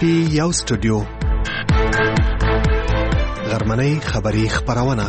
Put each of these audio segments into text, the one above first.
کې یو سټوډیو غرمنۍ خبری خبرونه.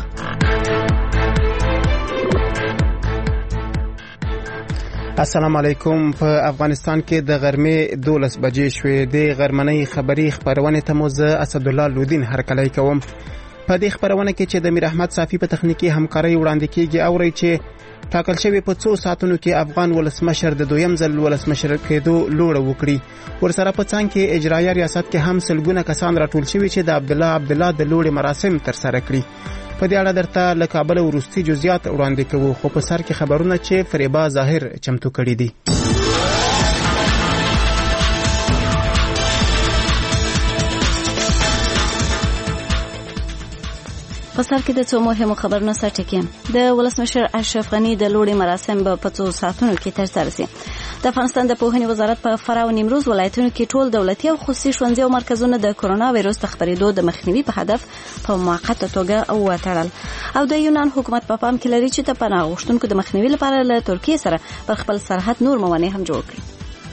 السلام علیکم. په افغانستان کې د غرمې 12 بجې شوې. د غرمنۍ خبری خبرونه ته مو زه اسد الله لودین هرکلی کوم. په دې خبرونه کې چې د میر احمد صافی په تخنیکی همکاري وړاندې کیږي اوري چې ټاکل شوی په 2 ساعتونو کې افغان ولسمشر د دویم ځل ولسمشر کېدو لوړ وکړي. ورسره په څنګ کې اجرایي ریاست کې هم سلګونه کسان راټول شوي چې د عبدالله د لوړ مراسم تر سره کړي. په دې اړه درته له کابل وروستي جزئیات وړاندې کوو، خو په سر کې خبرونه چې فریبا ظاهر چمتو کړي دي. په سر کې د څو مهمو خبرونو سره ټکیم. د ولسمشر اشرف غنی د لوړې مراسم په 2 ساعتونو کې ترسره شي. د افغانستان د پوهنې وزارت په فراه او نیمروز ولایتونو کې ټول دولتي او خصوصي ښوونځي او مرکزونه د کرونا وایرس د خپرېدو د مخنیوي په هدف په موقته توګه وتړل. او د یونان حکومت په پام کې لري چې د پناه غوښتونکو د مخنیوي لپاره له ترکیې سره پر خپل سرحد نور موانع هم جوړ کړي.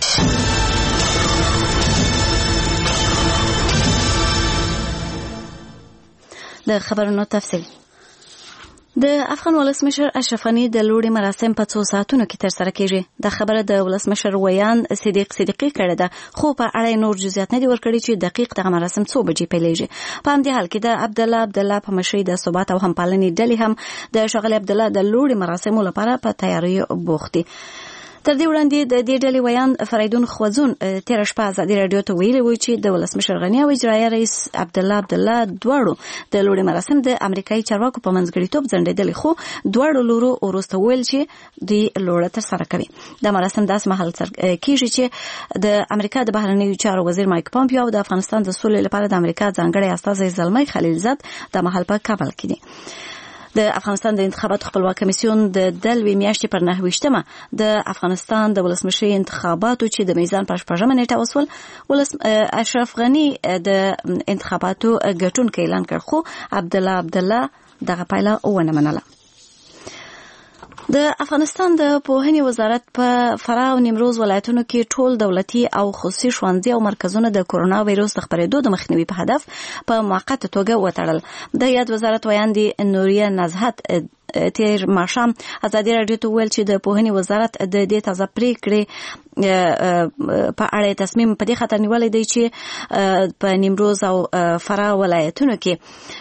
د خبرونو تفصیل. د افغان ولسمشر اشرف غنی د لوړې مراسم په 2 ساعتونو کې ترسره کیږي. د خبره د ولسمشر ویان صدیقی کړه ده، خو په اړه نور جزئیات نه دي ورکړي چې دقیق دغه مراسم څو بجې پیلېږي. په همدې حال کې د عبدالله په مشرۍ د ثبات او همپالنې ډلې هم د ښاغلي عبدالله د لوړې مراسمو لپاره په تیاریو بوخت دي. تر دې وړاندې د دې ډلې ویان فریدون خوځون تیر شپه ازادي رادیو ته ویلي و چې د ولسمشر غنی او اجرایي رئیس عبدالله دواړو د لوړې مراسم د امریکایي چارواکو په منځګړیتوب ځنډېدل، خو دواړو لورو وروسته ویل چې دوی لوړه ترسره کوي. د مراسم داس مهال کیږي چې د امریکا د بهرنیو چارو وزیر مایک پامپیو او د افغانستان د سولې لپاره د امریکا ځانګړی استازی زلمی خلیلزاد د مهال په کابل کې دي. د افغانستان د انتخاباتو خپلواک کمیسیون د دلوي میاشتې پر 9 د افغانستان د ولسمشي انتخاباتو چې د میزان پر 8 نیټه وسول اشرف غنی د انتخاباتو ګټونکو اعلان کړ، خو عبدالله دغه پایله ونه منله. د افغانستان د پوهنې وزارت په فراه او نیمروز ولایتونو کې ټول دولتي او خصوصي ښوونځي او مرکزونه د کرونا وایرس د خپرېدو د مخنیوي په هدف په موقته توګه وتړل. د یاد وزارت ویاندې نوریه نزهت تیر ماښام ازادي رادیو ته ویل چې د پوهنې وزارت د دې تازه پریکړې په اړه تصمیم په دې خاطر نیولې دی چې په نیمروز او فراه ولایتونو کې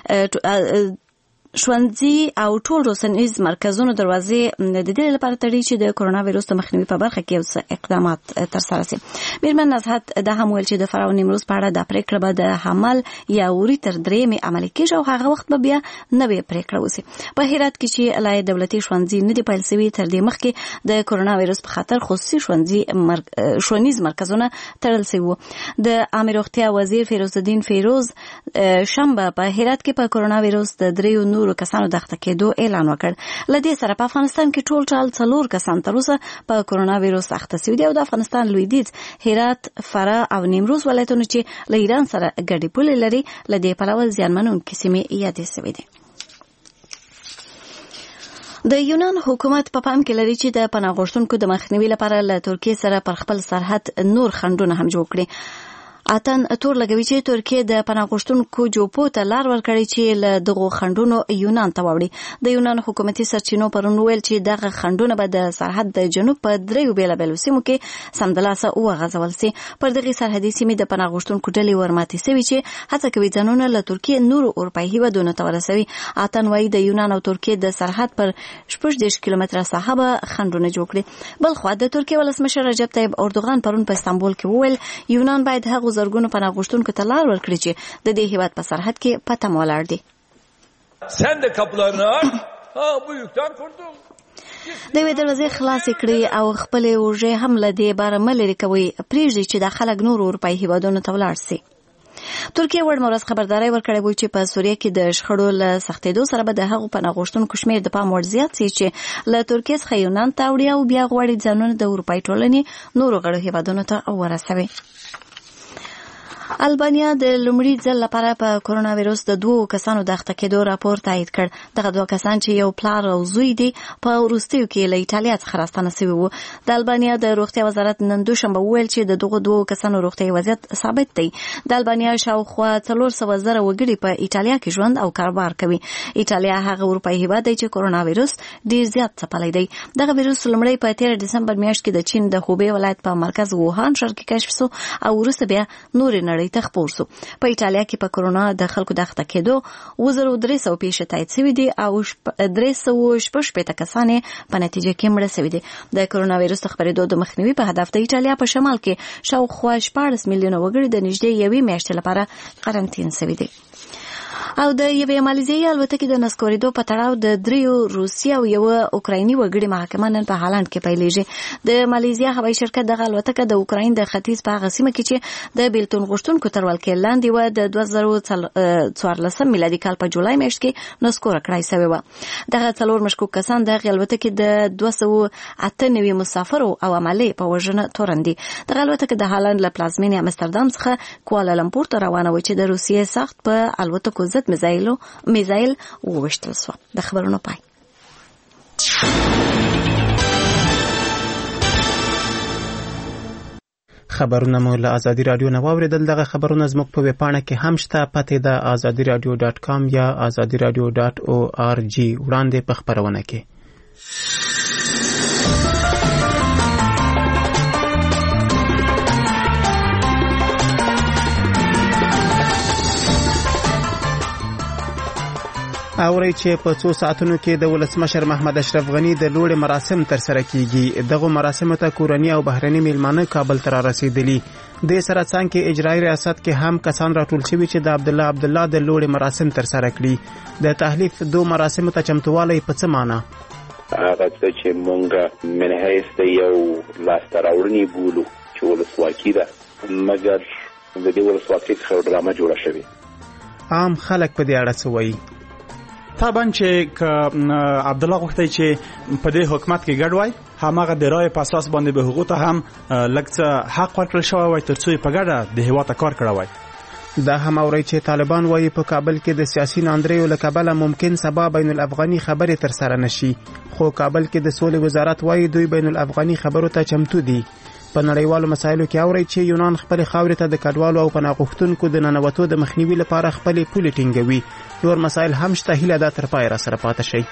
ښوونځي او ټول روسنیز مرکزونو دروازې د دې لپاره تړي چې د کرونا وایرس د مخنیوي په برخه کې اقدامات ترسره شي. میرمن نزهت د هم ویل چې د فراه او نیمروز په اړه د پریکړه به د حمل یا وری تر 3 عملي کېږي او هغه وخت به بیا نوې پریکړه وشي. په هرات کې چې لای دولتي ښوونځي نه دی پیل شوی، تر دې مخکې د کرونا وایرس په خاطر خصوصي ښوونیز مرکزونه تړل شوی وو. د عامه روغتیا وزیر فیروز الدین فیروز شنبه په هرات کې په کرونا وایرس د 3 کسانو د اخته کېدو اعلان وکړ. لدې سره په افغانستان کې ټول 4 کسان تر اوسه په کرونا وایرس اخته شوي دي او د افغانستان لویدیځ هرات، فراه او نیمروز ولایتونو چې له ایران سره ګډې پولې لري لدې پلوه زیانمنونکې سیمې یادې شوې دي. د یونان حکومت په پام کې لري چې د پناه غوښتونکو د مخنیوي لپاره له ترکیې سره پر خپل سرحد نور خنډونه هم جوړ کړي. اتن تور لګوي چې ترکیه د پناه غوښتونکو جوپو ته لار ورکړي چې له دغو خنډونو یونان ته وړي. د یونان حکومتي سرچینو پرون ویل چې دغه خنډونه به د سرحد د جنوب په 3 بیلابیلو سیمو کې سمدلاسه وغځول شي. پر دغه سرحدي سیمې د پناه غوښتونکو ډلې ورماتې شوي چې هڅه کوي ځانونه له ترکیه نورو اروپایي هیوادونو ته ورسوي. اتن وايي د یونان او ترکیه د سرحد پر 18 کیلومتره ساحه به خنډونه جوړ کړي. بل خو د ترکیه ولسمشر رجب طیب اردوغان پرون په استانبول کې وویل یونان باید هغه زرګونو پناه غوښتونکو ته لار ورکړي چې د دې هیواد په سرحد کې پته ولاړ دي. Sen de kapılarını aç. Bu yükten kurtul. د وې دروازې خلاصې کړې او خپل اوجه هم لدې بار ملري کوي پریږدي چې د خلک نور اروپایي هیوادونو ته ولاړ شي. ترکیه وړمورز خبرداري ورکړې و چې په سوریه کې د شخړو له سختېدو سره به د هغو پناه غوښتونکو شمېر د پام وړ زیات شي چې له ترکیې څخه یونان ته وړي او بیا غواړي ځانونه د اروپایي ټولنې نورو غړو هیوادونو ته ورسوي. البانیا د لومړي ځل لپاره په کورونا وایرس د 2 کسانو د اخته کېدو راپور تایید کړ. دغه 2 کسان چې یو پلار او زوی دي په وروستیو کې له ایټالیا څخه راستانه شوي وو. د البانیا د روغتیا وزارت نن دوشنبه وویل چې د دغه 2 کسانو روغتیايي وضعیت ثابت دی. د البانیا شاوخوا 400,000 وګړي په ایټالیا کې ژوند او کاروبار کوي. ایټالیا هغه اروپایي هیواد دی چې کورونا وایرس ډیر زیات ځپلی دی. دغه وایرس لومړی په 13 دسمبر میاشت کې د چین د خوبې ولایت په مرکز ووهان ښار کې کشف شو او وروسته بیا نور نړۍ ته خپور شو. په ایټالیا کې په کورونا د خلکو د اخته کېدو 2300 پیښې تایید شوي دي او 360 کسان په نتیجه کې مړه شوي دي. د کورونا وایرس د خپرېدو د مخنیوي په هدف د ایټالیا په شمال کې شاوخوا 14 میلیونه وګړي د نږدې 1 میاشتې لپاره قرنطین شوي دي. او د یوې مالیزیایي الوتکې د نسکورېدو په تړاو د 3 روسي او یو اوکرایني وګړي محاکمه نن په هالند کې پیلېږي. د مالیزیا هوایي شرکت دغه الوتکه د اوکراین د ختیځ په هغه سیمه کې چې د بیلتون غوښتونکو تر ولکې لاندې و د 2014 میلادي کال په جولای میاشت کې نسکوره کړای شوې وه. دغه 4 مشکوک کسان دغه الوتکې د 298 مسافرو او عملې په وژنه تورن دي. دغه الوتکه د هالند له پلازمینې امستردام څخه کوالالمپور ته روانه وه چې د روسیې سخت په الوتکو ضد میزایل وویشتل شو. د خبرونو پای. خبرونه مو له ازادي رادیو نه واوریدل. دغه خبرونه زموږ په ویب پاڼه کې هم شته. پته د azadiradio.com یا azadiradio.org وړاندې په خبرونه کې. اوري چې په 2 ساعتونو کې د ولسمشر محمد اشرف غنی د لوړ مراسم تر سره کیږي. دغه مراسم ته کورنی او بهرنی میلمانه کابل ته رسیدلي. د سره څنګه اجرایی ریاست کې هم کسان راټول شوي چې د عبدالله د لوړ مراسم تر سره کړي. د تحلیف 2 مراسم ته چمتووالی په څه معنی؟ هغه چې مونږ منحیث د یو لاستراوړنی بولو چې ولسواکي ده، مګر د دې ولسواکي څخه ډرامه جوړه شوې. عام خلک په دې اړه څه وایي؟ طبعا چې عبدالله غوښتي چې په دې حکومت کې ګډ وای، هماغه د رای په اساس باندې به حقوق ته هم لکه حق ورکړل شوی وای ترڅو په ګډه د هیواد کار کړی وای. دا هم اوري چې طالبان وایي په کابل کې د سیاسي ناندریو له کبله ممکن سبا بین الافغاني خبرې تر سره نشي، خو کابل کې د سولې وزارت وایي دوی بین الافغاني خبرو ته چمتو دي. په نړیوالو مسایلو کې اوري چې یونان خپل خاورې ته د کډوالو او پناه غوښتونکو د ننوتو د مخنیوي لپاره خپل پولې ټینګوي. نور مسایل هم شته. هیله ده تر پای را سره پاتې شي.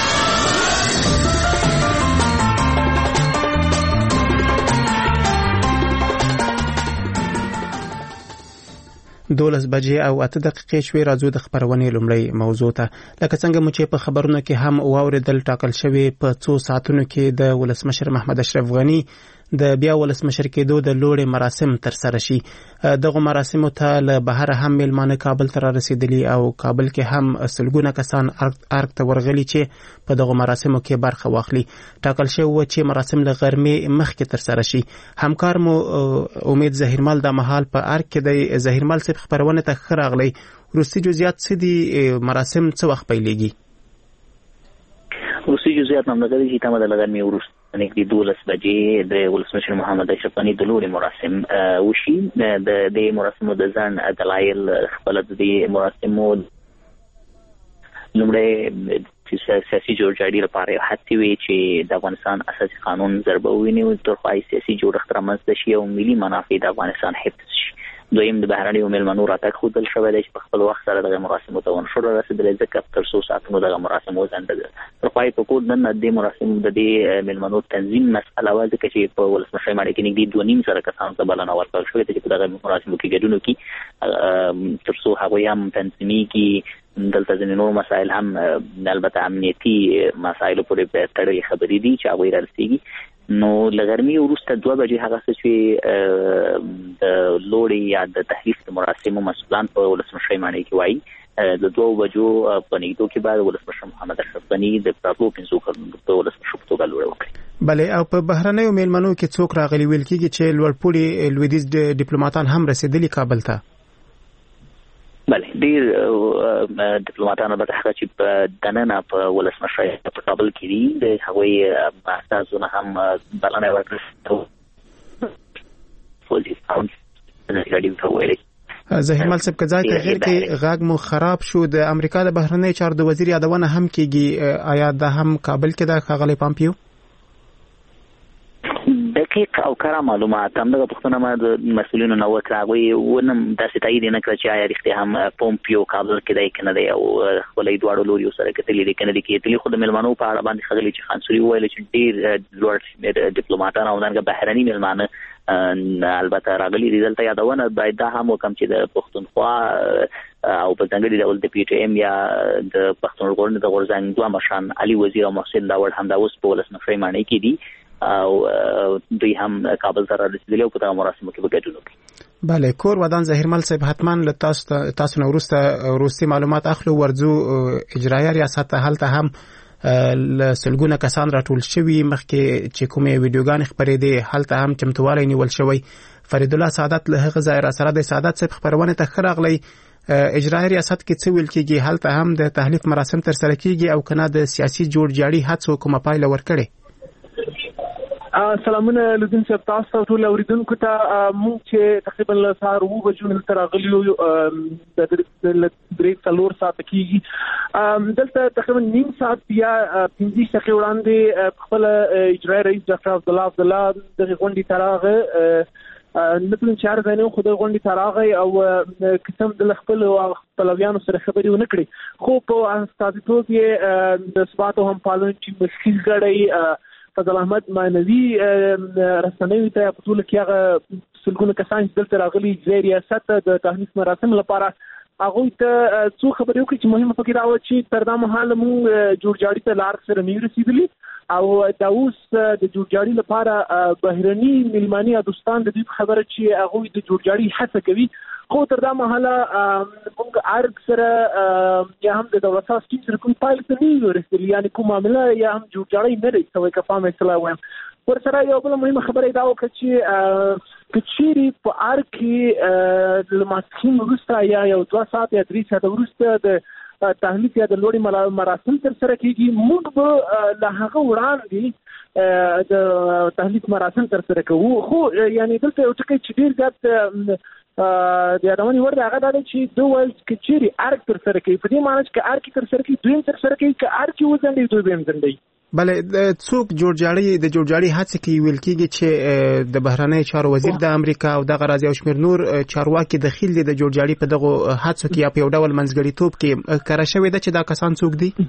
12 بجې او 8 دقیقې شوې. راځو د خبرونې لومړی موضوع ته. لکه څنګه مو چې په خبرونو کې هم واوریدل، ټاکل شوی په 2 ساعتونو کې د ولسمشر محمد اشرف غنی د بیا ولسمشر کېدو د لوړ مراسم تر سره شي. دغه مراسمو ته له بهر هم میلمانه کابل ته رسیدلي او کابل کې هم سلګونه کسان ارګ ته ورغلي چې په دغه مراسمو کې برخه واخلي. ټاکل شوی و چې مراسم له غرمې مخکې تر سره شي. همکار مو امید ظهیرمل د مهال په ارګ کې د ظهیرمل صاحب خبرونه ته راغلی. وروستي جزئیات څه دي؟ مراسم څه وخت پیلېږي؟ وروستي جزئیات هم دغه چې تمه د غرمې وروسته نږدې 12 بجې د ولسمشر محمد اشرف غنی د لوړ مراسم وشي. د دې مراسمو د ځان دلایل خپل د دې مراسمو لومړی سیاسي جوړجاړي لپاره هڅې وي چې د افغانستان اساسي قانون ضربه وویني، ترڅو سیاسي جوړښت رامنځته شي او ملي منافع د افغانستان حفظ شي. دویم د بهرنیو میلمنو راتګ ښودل شوی دی چې په خپل وخت سره دغه مراسمو ته ونشو رسېدلی، ځکه تر 100 ساعتونو دغه مراسم وځنډېدل. تر پای په کور نن د مراسمو د دې میلمنو تنظیم مسئله وه، ځکه چې په ولسمشرۍ ماڼۍ کې نږدې 2.5 سره کسانو ته بلنه ورکړل شوې ده چې په دغه مراسمو کې ګډون وکړي، تر څو هغوی هم تنظیمېږي. دلته ځینې نور مسایل هم البته امنیتي مسایلو پورې تړلې خبرې دي چې هغوی رارسېږي. نو لغرمې وروسته 2 بجې هغه څه چې د لوړې یا د تحریف د مراسمو مسؤلان په ولسمشرۍ ماڼۍ کې وایي، د 2 بجو په نږدو کې بعد ولسمشر محمد اشرف غنی د پراتلو 5 کلونو په ولسمشر په توګه لوړه وکړي. بله، او په بهرنیو میلمنو کې څوک راغلي؟ ویل کېږي چې لوړپوړي لویدیځ ډیپلوماټان هم رسېدلي کابل ته. بله، ډیر ډیپلوماټان به هغه چې په دننه په ولسمشرۍ په کابل کې دي د هغوی استازونه هم بلنه ورکړه. فوزي راډیو ته ویلي زهیرمل صاحب کځای تغیر کې غاګ مو خراب شو د امریکا د بهرنی چارو د وزیر یادونه هم کیږي آیا د هم کابل کې د خغلی پامپیو دقیق او کره معلومات هم د پښتنه ما د مسؤلینو نو وکړاوي ونم د ستایي د نکړه چې آیا رښتیا هم پومپیو کابل کې دی کنه دی او خپلې دواړو لوري سره کتلې دي کنه دي کې تلې خود ملمنو په اړه باندې خغلی چې خانسوري ویل چې ډیر لوړ ډیپلوماټان او دغه بهرني ملمانه البته راغلي دي دلته یادونه باید دا هم وکم چې د پښتونخوا او په څنګه دی د پی ټی ایم یا د پښتونخوا د غورځنګ دوه مشران علي وزیر او محسن داوړ هم دا اوس په ولسمشر معنی کې دي او دوی هم کابل ته رسیدلی او په دغه مراسمو کې وګډون وکړي. بله کور ودان زهیرمل صاحب حتما له تاسو نو وروستي معلومات اخلو ورځو اجرایي ریاست هلته هم لسلګونه کسان راټول شوي مخکې چې کومې ویډیوګانې خپرې دي هلته هم چمتوالی نیول شوی. فرید الله سعادت له هغه ځای را سره د سعادت صاحب خبرونه ته ښه راغلی. اجرایي ریاست کې څه ویل کېږي هلته هم د تحلیف مراسم ترسره کېږي او کنه د سیاسي جوړجاړي هڅو کومه پایله ورکړي؟ سلامونه لودین صاحب تاسو ټول اوریدونکو ته مونږ چې تقریبا له سهار 9 بجو نه تر غلیو د 3 ساعت کېږي دلته تقریبا نیم ساعت یا 15 دقیقې وړاندې خپل اجرایي رئیس ډاکټر عبدالله د غونډې تراغه نپلن چار ځای خو د غونډې تراغه او قسم د خپل خپلویانو سره خبرې ونه کړې خو په استازیتوب یې د ثبات هم پالن چې مشکل غړي فضل احمد مانوي رسنوي ته په ټول کې هغه سلګونه کسان چې دلته راغلي د ریاست د تحلیف مراسم لپاره هغه ته څو خبرې وکړي چې مهمه فکر راو چې تر دا مهاله مونږ جوړجاړي ته لار سره نه رسیدلی او دا اوس د جوړجاړي لپاره بهرني ملماني دوستان د دې خبره چې هغه د جوړجاړي هڅه کوي خو تر دا مهاله مونږ ارګ سره یا هم د دولت ساسټین سره کوم پایل ته نه ورسېدلی یعنی کوم معاملې یا هم جوړجاړي نه لري څه کفامه اصلاح وایم ورسره یو بل مهمه خبره دا وکړه چې کچيري په ارګ کې لماسخین وروسته یا یو 2 ساعت یا 3 ساعت وروسته د تحلیف یا د لوړي مراسم تر سره کېږي موږ به له هغه وړاندې د تحلیف مراسم تر سره کوو خو یعنی دلته یو ټکی چې ډیر زیات د یادونې ورته هغه دا چې دوه کچيري ارګ تر سره کوي په دې معنی چې ارګ تر سره کوي دوی تر سره کوي چې ارګ وځندې دوی به وځندې بله څوک جوړجاړي هڅه کوي ویل کېږي چې د بهرنی چارو وزیر د امریکا او د غرازي او شمیر نور چارواکي دخیل دي د جوړجاړي په دغه هڅو کې یا په یو ډول منځګړیتوب کې کړه شوې ده چې دا کسان څوک دي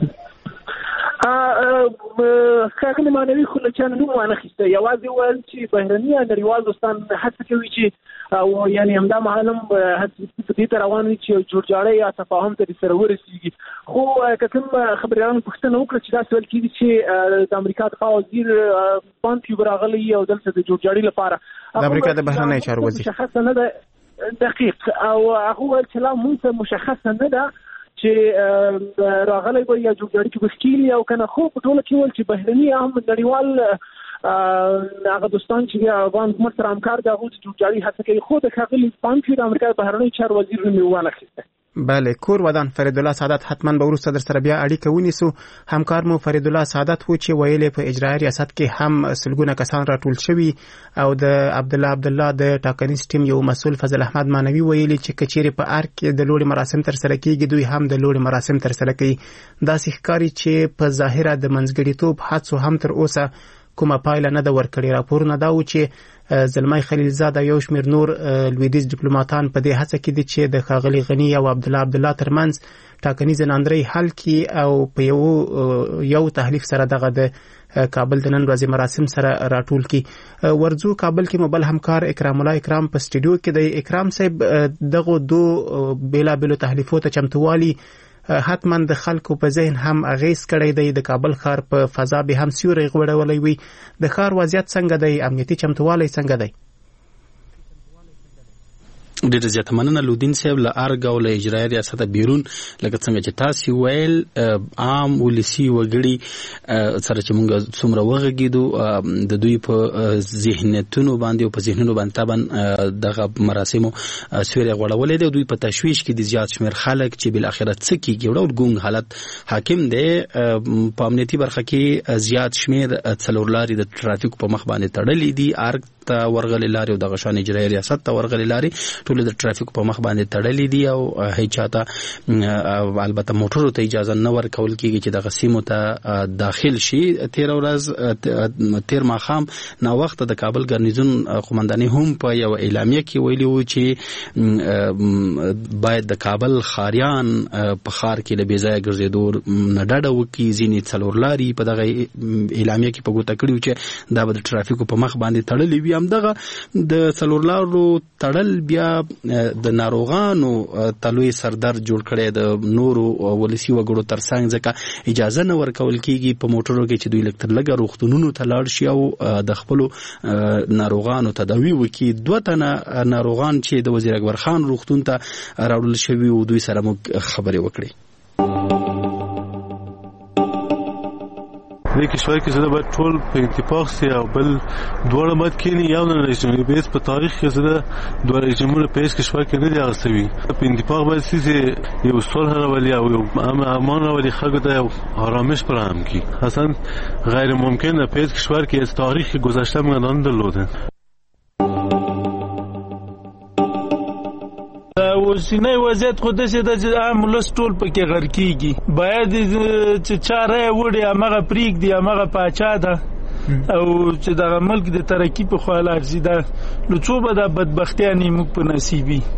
خاغلی مانوي خو له چانه نو مانه خسته یوازې ول چې بهرني نړیوال دوستان هڅه کوي چې او یعنی همدا معلوم هڅه په دې روان وي چې جوړجاړي یا تفاهم ته سره ورسیږي خو کوم خبريان پښتنه وکړه چې دا سوال کیږي چې د امریکا د وزیر پامپیو راغلی او دلته د جوړجاړي لپاره د امریکا د بهرنی چارو وزیر مشخص نه ده دقیق او هغه چې لا مونږ مشخص نه ده چې راغلی وي یا جوړجاړي کې مشکل او کنه خو په ټول کې ول چې بهرني هم نړیوال هغه دوستان چې افغان حکومت سره همکار دي هغه جوړجاړي هڅه کوي خو د خغلی پامپیو د امریکا بهرنی چارو وزیر میوانه خسته بله کور ودان فرید الله سعادت حتما به ورسره در سره بیا اړیکه ونیسو همکار مو فرید الله سعادت و چې ویلې په اجرایي ریاست کې هم سلګونه کسان راټول شوي او د عبدالله د ټاکنیز ټیم یو مسؤل فضل احمد مانوي ویلي چې کچيري په ارګ کې د لوړي مراسم تر سره کېږي دوی هم د لوړي مراسم تر سره کوي دا ښکاري چې په ظاهره د منځګړیتوب هڅو هم تر اوسه کومه پایله نه ده ورکړې راپورونه دا و چې زلمای خلیلزاد او یو شمیر نور لویدیز ډیپلوماټان په دې هڅه کې دي چې د ښاغلي غنی او عبدالله ترمنځ ټاکنیز ناندري حل کړي او په یو تحلیف سره دغه د کابل د نن ورځې مراسم سره راټول کړي ورځو کابل کې مبل همکار اکرام الله اکرام په سټوډیو کې د اکرام صاحب دغه دو بیلابلو تحلیفو ته چمتووالي حتما د خلکو په ذهن هم اغیز کړی دی د کابل ښار په فضا به هم سیوري غوړولې وي د ښار وضعیت څنګه دی امنیتي چمتووالی څنګه دی ډېر زیات مننه لودین صاحب له ارګ او له اجرایي ریاست بیرون لکه څنګه چې تاسو ویل عام ولسی وګړي سره چې موږ څومره وغږیدو د دوی په ذهنیتونو باندې او په ذهنونو باندې تابن دغه مراسمو سویره غوړولې دي دوی په تشویش کې د زیات شمیر خلک چې بل اخرت څه کیږي ډول ګونګ حالت حاکم دی په امنیتي برخه کې زیات شمیر څلورلاري د ټرافیک په مخ باندې تړلې دي ارګ ته ورغلې لاري او د غشان اجرایي ریاست ته ورغلې لاري ټول د ټرافیک په مخ باندې تړلې دي او هیڅ چاته البته موټرو ته اجازه نه ورکول کیږي چې د غسیمو ته داخل شي. تیر ماخام نو وخت د کابل ګرنیزون قومنداني هم په یو اعلامیه کې ویلي و چې باید د کابل خاریان په خار کې د بیځای ګرځېدو نه ډډه وکړي. ځینې څلورلاري په دغه اعلامیه کې په ګوته کړي و چې دا به د ټرافیکو په مخ باندې تړلې وي. همدغه د څلورلارو تړل بیا د ناروغانو تلوي سردرد جوړ کړي د نورو ولسی وګړو ترڅنګ ځکه اجازه نه ورکول کیږي په موټرو کې چې دوی لکتر لګه روغتونونو ته لاړ شي او د خپل ناروغانو تداوی وکړي. 2 تنه ناروغان چې د وزیر اکبر خان روغتون ته راوړل شوي او دوی سره موږ خبرې وکړې. د کشور کې زده باید ټول په اتفاق سي او بل دوړه مت کینی یو نه رژیم بیس په تاریخ کې زده دوه رژیمونه په هیڅ کشور کې نه دي اغستوي. په اتفاق باید سي یو صلح راولي او امان راولي خلکو ته آرامش فراهم کی. اصلا غیر ممکنه په هیڅ کشور کې از تاریخ گذشته مدان درلوده. اوسنی وضعیت خو داسې ده چې عام ولس ټول پکې غر کېږي. باید چې چا رایه وړي همغه پرېږدي، همغه پاچا ده او چې دغه ملک د ترقي په خوا لاړ شي. دا نو څو به دا بدبختیانې موږ په نصیب وي.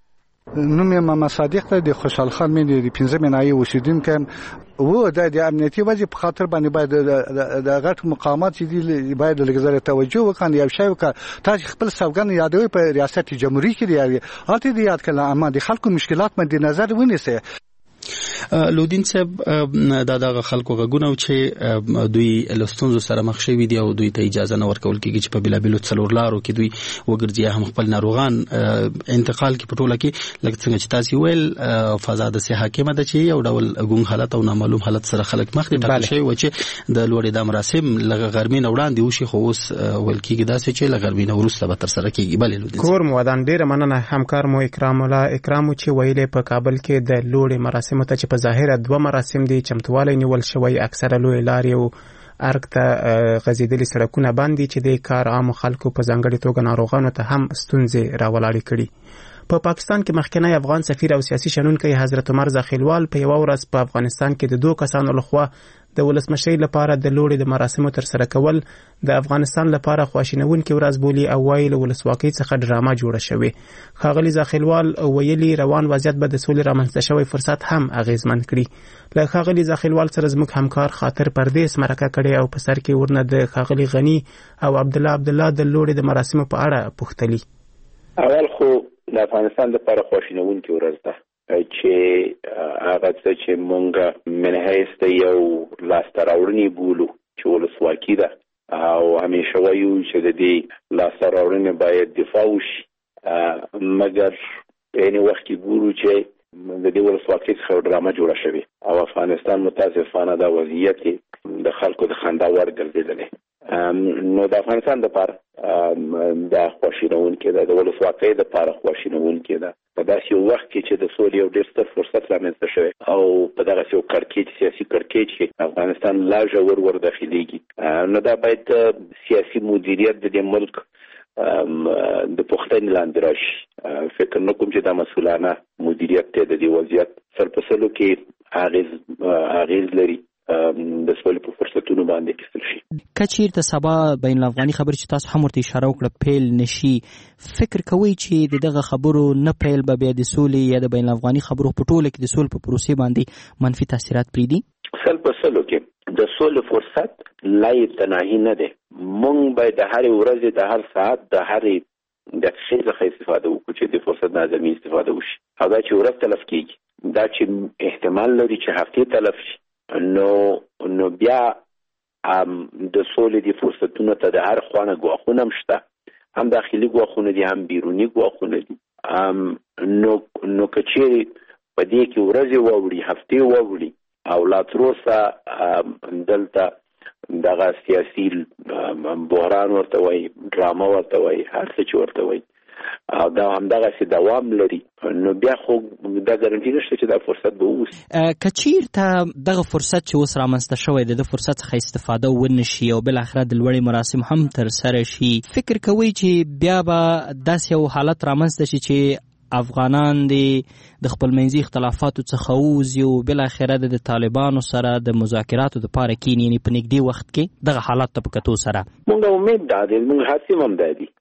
نوم یې محمد صادق ته د خوشحال خان مې د 15 نایي اوسیدونکی و د امنیتي وضع په خاطر باندې باید د غټ مقامات چې دي باید لږ توجه وکړي. یو شی وکړه تاسو خپل سوګند یادوي په ریاست جمهوریت کې دی هلته دی یاد کړه اما د خلکو مشکلات مد نظر ونیسي. لودین صاحب دا دغه خلکو غږونه چې دوی لستونزو سره مخ شوي دي او دوی ته اجازه نه ورکول کېږي چې په بېلابېلو څلورلارو کې دوی وګرځي هم خپل ناروغان انتقال کې په ټوله کې لکه څنګه چې تاسو ویل فضا داسې حاکمه ده چې یو ډول ګونګ حالت او نامعلوم حالت سره خلک مخ دي ټاکل شوي و چې د لوړې د مراسم لږ غرمې نه وړاندې وشي خو اوس ویل کېږي داسې چې لږ غرمې نه وروسته به ترسره کېږي. بلې لودین کور مو ودان ډېره مننه همکار مو اکرام الله اکرام چې ویلې په کابل کې د لوړې مراسمو ته چې په ظاهره 2 مراسم دي چمتوالی نیول شوی اکثره لوی لارې او ارګ ته غځېدلي سړکونه باندې چې د کار عام خلکو په ځانګړي توګه ناروغانو ته هم ستونزې راولاړې کړي. په پاکستان کې مخکنی افغان سفیر او سیاسي شنونکی حضرت عمر زاخیلوال په یو ورځ په افغانستان کې د 2 کسانو لخوا د ولسمشرۍ لپاره د لوړې د مراسمو ترسره کول د افغانستان لپاره خواشینونکې ورځ بولي او وایي له ولسواکۍ څخه ډرامه جوړه شوې. ښاغلي زاخیلوال ویلي روان وضعیت به د سولې رامنځته شوی فرصت هم اغیزمن کړي. له ښاغلي زاخیلوال سره زموږ همکار خاطر پردیس مرکه کړې او په سر کې ورنه د ښاغلي غني او عبدالله د لوړې د مراسمو په اړه پوښتلي. اول خو د افغانستان لپاره خواشینونکې ورځ ده چې هغه څه چې مونږ منحیث ته یو لاسته راوړنې بولو چې ولسواکي ده او همیشه وایو چې د دې لاسته راوړنې باید دفاع وشي، مګر په یعنې وخت کې ګورو چې د دې ولسواکۍ څخه ډرامه جوړه شوې او افغانستان متاسفانه دا وضعیت د خلکو د خندا وړ ګرځېدلی. نو د افغانستان لپاره دا خواشینونکې ده، د ولسواکۍ لپاره خواشینونکې ده په داسې یو وخت کې چې د سولې یو ډېر ستر فرصت رامنځته شوی او په دغسې یو کړکېچ سیاسي کړکېچ کې افغانستان لا ژور داخلېږي. نو دا باید سیاسي مدیریت د دې ملک د پوښتنې لاندې راشي. فکر نه کوم چې دا مسؤلانه مدیریت دی د دې وضعیت سرپسلو کې اغیز لري د سولې په فرصتونو باندې کېستل شي. که چیرته سبا بین الافغاني خبرې چې تاسو هم ورته اشاره وکړه پیل نشي، فکر کوئ چې دغه خبرو نه پیل به بیا د سولې یا د بین الافغاني خبرو په ټوله کې د سولې په پروسې باندې منفي تاثیرات پرېږدي؟ سرپسلو کې د سولې فرصت لا تناهي نه دی. موږ باید د هرې ورځې د هر ساعت د هرې دقیقې څخه استفاده وکړو چې د فرصت ناظمي استفاده وشي. او دا چې ورځ تلف کېږي، دا چې احتمال لري چې هفتې تلف شي، نو بیا د سولې د فرصتونو ته د هر خوانه ګواښونه هم شته، هم داخلي ګواښونه دي هم بیروني ګواښونه دي. نو که چیرې په دې کې ورځې واوړي، هفتې واوړي او لا تر اوسه دلته دغه سیاسي بحران ورته وایي، ډرامه ورته وایي، هر څه چې ورته وایي، او دا همدغه سي دوام لري نو بیا خو دا ګارانټي نشته چې دا فرصت به ووسي. کچیرته دغه فرصت چې اوس رامنځته شوی د فرصت څخه استفاده ونشي او بل اخره د لوړې مراسم هم تر سره شي، فکر کوي چې بیا به داسې یو حالت رامنځته شي چې افغانان د خپل منځي اختلافاتو څخه ووځي او بل اخره د طالبانو سره د مذاکراتو لپاره کینی، یعنی په نږدې وخت کې دغه حالت ته په کتو سره موږ امید دا دی، موږ هڅه هم ده دي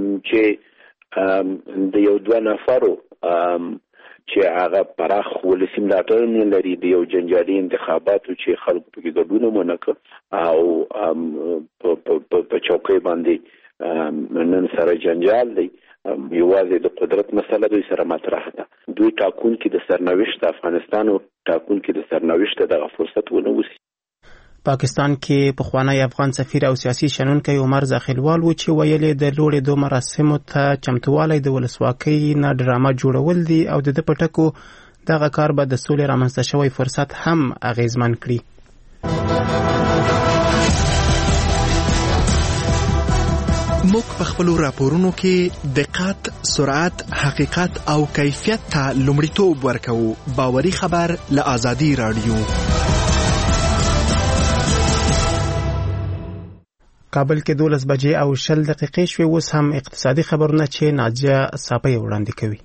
چې د یو دوه نفرو چې هغه پراخ ولسي ملاتړ نه لري د یو جنجالي انتخاباتو چې خلکو پکې ګډون ونه کړ او په چوکۍ باندې نن سره جنجال دی، یوازې د قدرت مسله دوی سره مطرح ده. دوی ټاکونکي د سرنوشت افغانستان او ټاکونکي د سرنوشت دغه فرصت ونه وسی. پاکستان کې پخوانی افغان سفیر او سیاسي شنونکی عمر زاخیلوال و چې ویلې د لوړې دو مراسمو ته چمتووالی د ولسواکۍ نه ډرامه جوړول دي او د پټکو دغه کار به د سولې رامنځته شوی فرصت هم اغیزمن کړي. موږ په خپلو راپورونو کې دقت، سرعت، حقیقت او کیفیت ته لومړیتوب ورکوو. باوري خبر له آزادي رادیو. کابل کې 12 بجې او 20 دقیقې شوې. اوس هم اقتصادي خبرونه چې ناجیه صاپی وړاندې کوي.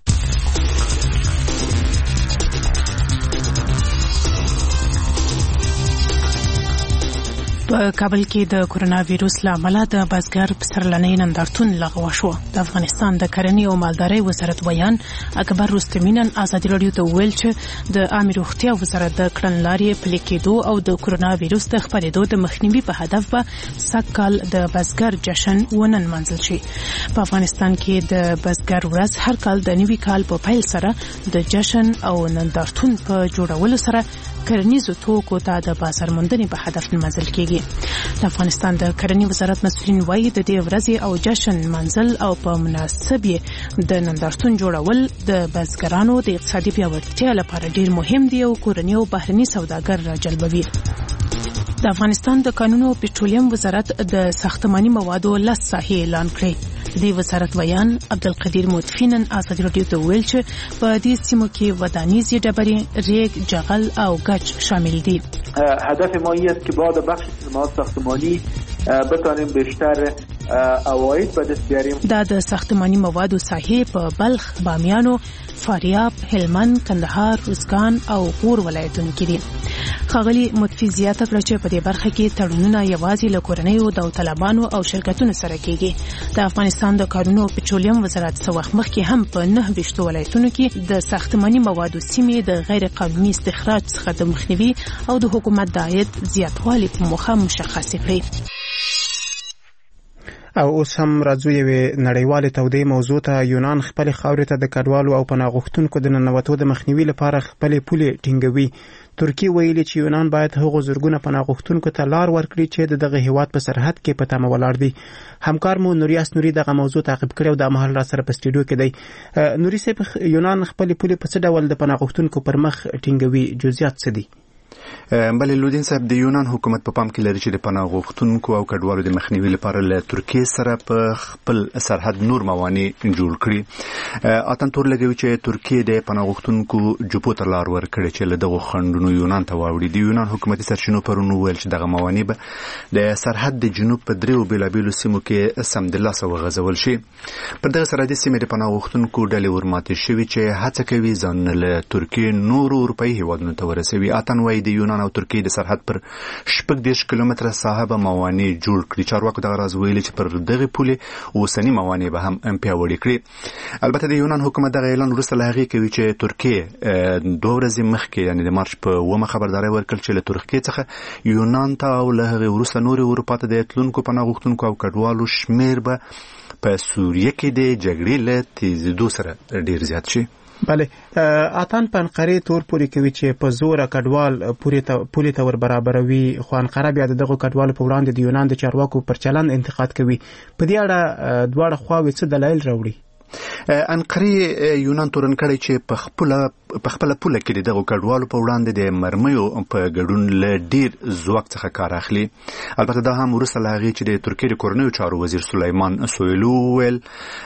په کابل کې د کورونا وایروس له امله د بزګر پسرلنۍ نندارتون لغوه شو. د افغانستان د کرنې او مالدارۍ وزارت ویان اکبر رستمی نن ازادي رادیو ته ویل چې د عامه روغتیا وزارت د کړنلارې پلي کېدو او د کورونا وایروس د خپرېدو د مخنیوي په هدف به سږکال د بزګر جشن ونن منځل شي. په افغانستان کې د بزګر ورځ هر کال د نوي کال په پیل سره د جشن او نندارتون په جوړولو سره کرنیزو توکو ته د بازار موندنې په هدف منځل کېږي. د افغانستان د کرنې وزارت مسؤلین وایي د دې ورځې او جشن منځل او په مناسب د نندارتون جوړول د بزګرانو د اقتصادي پیاوړتیا لپاره ډیر مهم دي او کورنۍ او بهرني سوداګر راجلبوي. د افغانستان د کانونو او پټرولیم وزارت د ساختماني موادو 10 ساحې اعلان کړې. د وزارت ویان عبدالقدیر مطفی نن ازادي رادیو ته ویل چې په دې سیمو کې ودانیزې ډبرې، ریګ، جغل او ګچ شامل دي. هدف ما این است که با بخش مواد ساختمانی بتانیم بیشتر عواید به دست بیاریم. دا د ساختماني موادو ساحې په بلخ، بامیانو، فاریاب، هلمند، کندهار، روزګان او غور ولایتونو کې دي. ښاغلي مطفی زیاته کړه چې په دې برخه کې تړونونه یوازې له کورنیو داوطلبانو او شرکتونو سره کېږي. د افغانستان د کانونو او پټرولیم وزارت څه وخت مخکې هم په 9 ولایتونو کې د ساختماني موادو سیمې د غیر قانوني استخراج څخه د مخنیوي او د حکومت د عاید زیاتوالي په موخه مشخص کړې. او اوس هم راځو یوې نړیوالې تودې موضوع ته. یونان خپل خاورې ته د کډوالو او پناه غوښتونکو د ننوتو د مخنیوي لپاره خپل پولې ټینګوي. ترکیه ویلي چې یونان باید هغو زرګونه پناه غوښتونکو ته لار ورکړي چې دغه هیواد په سرحد کې په تمه ولاړ دي. همکار مو نوریاس نوري دغه موضوع تعقیب کړی او د مهال را سره په سټوډیو کې دی. نوري صاحب، یونان خپل پولې په څه ډول د پناه غوښتونکو پر مخ ټینګوي؟ جزئیات څه دي؟ بلې لودین صاحب، د یونان حکومت په پام کې لري چې د پناه غوښتونکو او کډوالو د مخنیوي لپاره له ترکیه سره په خپل سرحد نور موانع جوړ کړي. اتن تور لګوي چې ترکیه د پناه غوښتونکو جوپو ته لار ورکړي چې له دغه خنډونو یونان ته واوړي. د یونان حکومتي سرچینو پرون ویل چې دغه موانع به د سرحد د جنوب په دریو بیلابیلو سیمو کې سمدلاسه وغځول شي. پر دغه سرحدي سیمې د پناه غوښتونکو ډلې ورماتې شوي چې هڅه کوي ځان له ترکیه نورو اروپایي هیوادونو ته ورسوي. اتن وايي د یونان او ترکیه د سرحد پر 40 کیلومتره ساحه به موانع جوړ کړي. چارواکو دغه راز ویلي چې پر دغه پولې اوسنی موانع به هم پیاوړې کړي. البته د یونان حکومت دغه اعلان وروسته له هغې کوي چې ترکیه 2 ورځې مخکې یعنی د مارچ په 9 خبرداری ورکړل چې له ترکیه څخه یونان ته او له هغې وروسته نورې اروپا ته د تلونکو پناه غوښتونکو او کډوالو شمیر به په سوریه کې د جګړې له تیزېدو سره ډیر زیات شي. بله، اتان په انقرې تور پورې کوي چې په زوره کډوال پولې ته ور برابروي، خو انقره بیا دغه کډوالو په وړاندې د یونان د چارواکو پر چلند انتقاد کوي. په دې اړه دواړه خواوې څه دلایل راوړي؟ انقرې یونان تورن کړی چې په خپل پوله کې دغه کډوالو په وړاندې د مرمیو په ګډون له ډیر ځواک څخه کار اخلي. البته دا هم وروسته له هغې چې د ترکیې د کورنیو چارو وزیر سلیمان سویلو وویل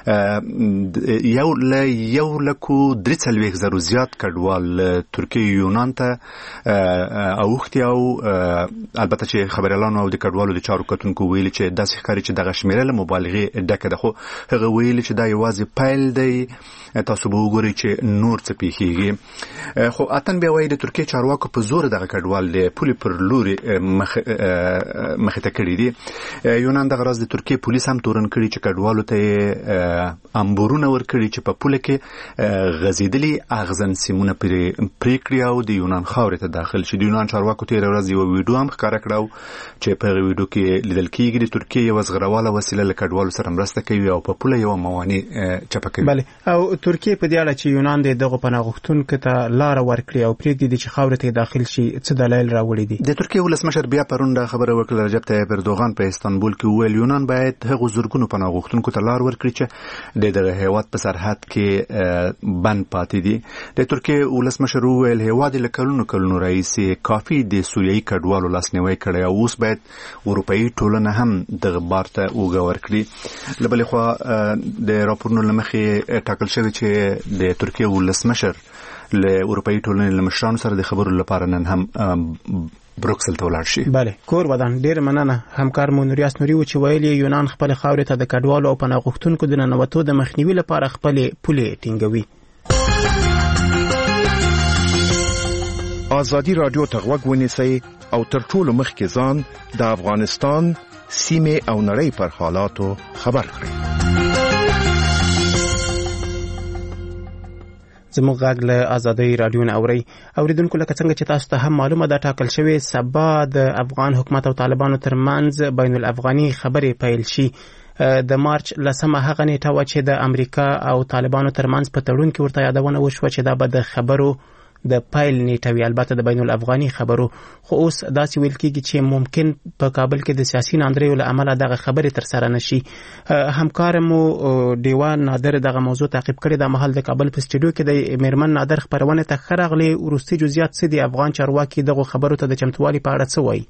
1,43,000 زیات کډوال ترکیې یونان ته اوښتي او البته چې خبریالانو او د کډوالو د چارو کتونکو ویلي چې داسې ښکاري چې دغه شمیره له مبالغې ډکه ده، خو هغه ویلي چې دا یوازې پیل دی، تاسو به وګورئ چې نور څه پیښیږي. خو اتن بیا وایي د ترکیې چارواکو په زور دغه کډوال د پولې پر لوري مخې ته کړي دي. یونان دغه راز د ترکیې پولیس هم تورن کړي چې کډوالو ته امبورونه ورکړي چې په پوله کې غځېدلي اغزن سیمونه پرې کړي او د یونان خاورې ته داخل شي. د یونان چارواکو تېره ورځ یوه ویډیو هم ښکاره کړه چې په هغې ویډیو کې لیدل کېږي د ترکیې یوه زغرواله وسیله له کډوالو سره مرسته کوي او په پوله یوه موانع چپه کوي. بله، او ترکیې په دې اړه چې یونان د دغو پناه غوښتونکو ته لاره ورکړي او پرېږدي چې خاورې ته داخل شي څه دلایل راوړي دي؟ د ترکیې ولسمشر بیا پرون دا خبره وکړه رجب طیب اردوغان په استانبول کې وویل یونان باید هغو زرګونو پناه غوښتونکو ته لار ورکړي چې د دغه هېواد په سرحد کې بند پاتې دي. د ترکیې ولسمشر وویل هېواد یې له کلونو راهیسې کافي د سوریایي کډوالو لاسنیوی کړی او اوس باید اروپایي ټولنه هم دغه بار ته اوږه ورکړي. له بلې خوا د راپورونو له مخې ټاکل شوی چې د ترکیې ولسمشر له اروپایي ټولنې له مشرانو سره د خبرو لپاره نن هم بروکسل ته ولاړ شي. بله، کور ودان ډېر مننه. همکار مو نوریاس نوري و چې ویل یونان خپل خاورې ته د کډوالو او پناه غوښتونکو د ننوتو د مخنیوي لپاره خپل پولې ټینګوي. ازادي رادیو ته غوږ ونیسئ او تر ټولو مخکې ځان د افغانستان سیمې او نړۍ پر حالاتو خبر کړئ. زموږ غږ له ازادۍ رادیو نه اورئ. اوریدونکو لکه څنګه چې تاسو ته هم معلومه ده ټاکل شوې سبا د افغان حکومت او طالبانو ترمنځ بین الافغاني خبرې پیل شي. د مارچ 10 هغه نیټه وه چې د امریکا او طالبانو ترمنځ په تړون کې ورته یادونه وشوه چې دا به د خبرو د پیل نیټه وي، البته د بین الافغاني خبرو. خو اوس داسې ویل کېږي چې ممکن په کابل کې د سیاسي ناندریو له امله دغه خبرې ترسره نشي. همکار مو ډیوه نادر دغه موضوع تعقیب کړې. د مهال د کابل په سټوډیو کې د میرمن نادر خبرونه ته ښه راغلې. وروستي جزئیات څه دي؟ افغان چارواکي دغه خبرو ته د چمتووالي په اړه څه وایي؟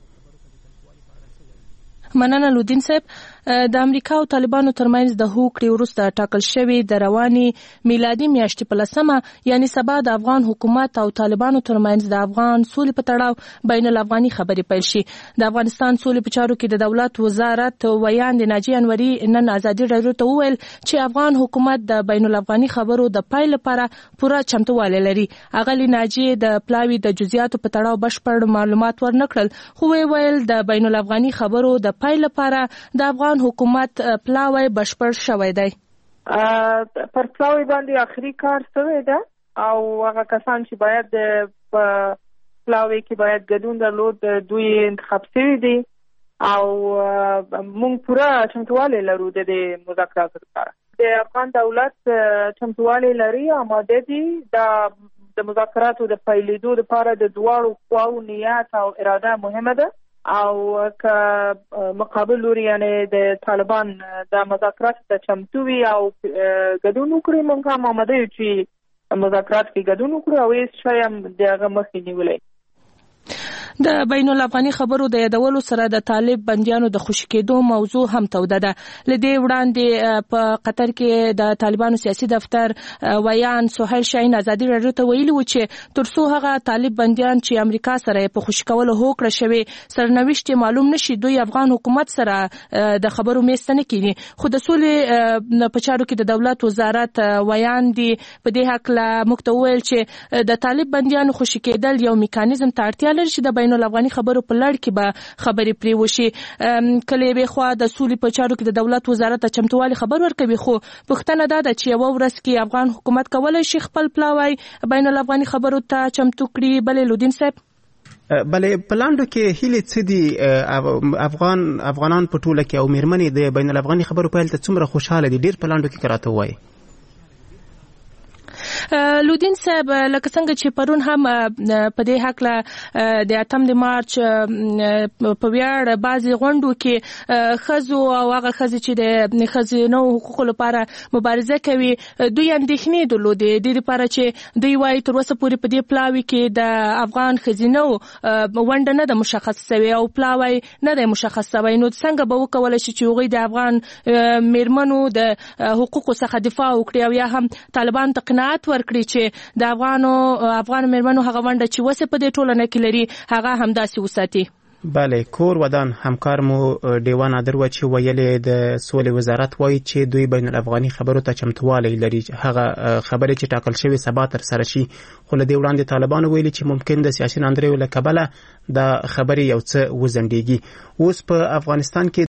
مننه لودین صاحب. د امریکا او طالبانو ترمنځ د هوکړې وروسته ټاکل شوی د رواني میلادي میاشتې په 10 یعنی سبا د افغان حکومت او طالبانو ترمنځ د افغان سولې په تړاو بین الافغاني خبرې پیل شي. د افغانستان سولې په چارو کې د دولت وزارت ویاند ناجی انوري نن ازادي رادیو ته وویل چې افغان حکومت د بین الافغاني خبرو د پیل لپاره پوره چمتووالی لري. اغلی ناجی د پلاوي د جزئیاتو په تړاو بشپړ معلومات ورنکړل، خو ویل د بین الافغاني خبرو د پیل لپاره د افغان حکومت پلاوی بشپړ شوی دی. پر پلاوی باندې آخري کار شوی ده او هغه کسان چې باید پلاوی کې باید ګډون درلود دوی انتخاب شوي دي او موږ پوره چمتووالی لرو د مذاکراتو لپاره. د افغان دولت چمتووالی لري، آماده دي د مذاکراتو د پیلېدو لپاره د دواړو خواو نیت او اراده مهمه ده او که مقابل لوري یعنی د طالبان د مذاکرات ته چمتو وي او ګډون وکړي، موږ هم آماده یو چې مذاکرات کې ګډون وکړو او هیڅ شی هم د هغه مخې نیولی. د بین الافغاني خبرو د یادولو سره د طالب بندیانو د خوشي کېدو موضوع هم توده ده. لدې وړاندې په قطر کې د طالبانو سیاسي دفتر ویان سهیل شاهین ازادي رادیو ته ویلي و چې ترڅو هغه طالب بندیان چې امریکا سره په خوشي کولو هوکړه شوې سرنوشت معلوم نشي دوی افغان حکومت سره د خبرو میسته نه کیږي. خو د سولې په چارو کې د دولت وزارت ویان دی په دې حق لا مکتوول چې د طالب بندیانو خوشي کېدل یو میکانیزم ته اړتیا لري چې د بین الافغاني خبرو په لړ کې به خبرې پرې وشي. کله به خو د سولې په چارو کې د دولت وزارت چمتووالي خبر ورکوي، خو پښتنه ده چې یو ورځ کې افغان حکومت کولای شي خپل پلاوی بین الافغاني خبرو ته چمتو کړي. بلې لودین صاحب، بلې پلاندو کې هیله څه دي؟ افغانان په ټوله کې او میرمنې د بین الافغاني خبرو په اړه څومره خوشاله دي؟ ډیر پلاندو کې کراته وایي. لودین صاحب لکه څنګه چې پرون هم په دې حق له د 8 مارچ په ویاړ بعضی غونډو کې خزو او هغه خزي چې د خزینو حقوقو لپاره مبارزه کوي دوی اندېښنې درلودې د لپاره چې دوی وايي تر اوسه پورې په دې پلاوي کې د افغان خزینو ونډه نه د مشخص شوی او پلاوی نه د مشخص شوی نو څنګه به وکول شي چې هغوی د افغان میرمنو د حقوقو څخه دفاع وکړي او یا هم طالبان ته قناعت ورکړي چې د افغان میرمنو هغه ونډه چې وسه په دې ټولنه کې لري هغه همداسې وساتي. بله کور ودان همکار مو ډیوان نادر و چې ویلې د سولې وزارت وایي چې دوی بین الافغاني خبرو ته چمتوالی لري هغه خبرې چې ټاکل شوی سبا تر سره شي خو له دې وړاندې طالبانو ویلي چې ممکن د سیاسي ناندریو له کبله د خبرې یو څه وزندېږي. اوس په افغانستان کې